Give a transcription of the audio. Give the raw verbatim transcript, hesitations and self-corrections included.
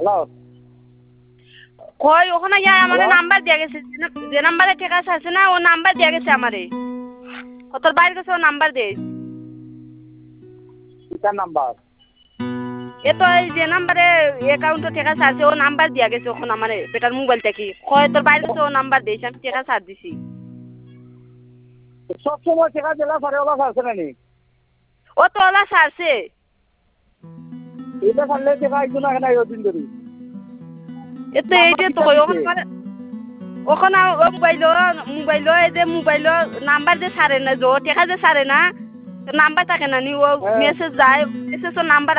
hello কই ওখানে ইয়া আমারে হ্যালো নাম্বার দিয়ে গেছে যে না- যে নাম্বারে টেকা আছে না ও নাম্বার দিয়ে গেছে আমারে ও তোর বাইরে গেছে ও নাম্বার দে কিতার নাম্বার এ তো এই যে নাম্বারে অ্যাকাউন্টে টেকা আছে ও নাম্বার দিয়া গেছে ওখানে আমারে বেটার মোবাইল থেকে কয় তোর বাইরে গেছে ও নাম্বার দিয়েছে আমি টেকা ছাড় দিছি সব সময় টেকা দিলা পরে ওলা আছে না নি ও তো ওলা ছাড়ছে এটা ছাড়লে টেকা আইতো না কেন এই দিন ধরে এ তো এই নাম্বার যে তো কিতার ওখানে দিছে মানে ওখানে ও মোবাইল মোবাইল এই যে মোবাইল নাম্বার যে ছাড়ে না যে ও টেকা যে ছাড়ে না নাম্বার থাকে না নি ও হ্যাঁ মেসেজ যায় মেসেজের নাম্বার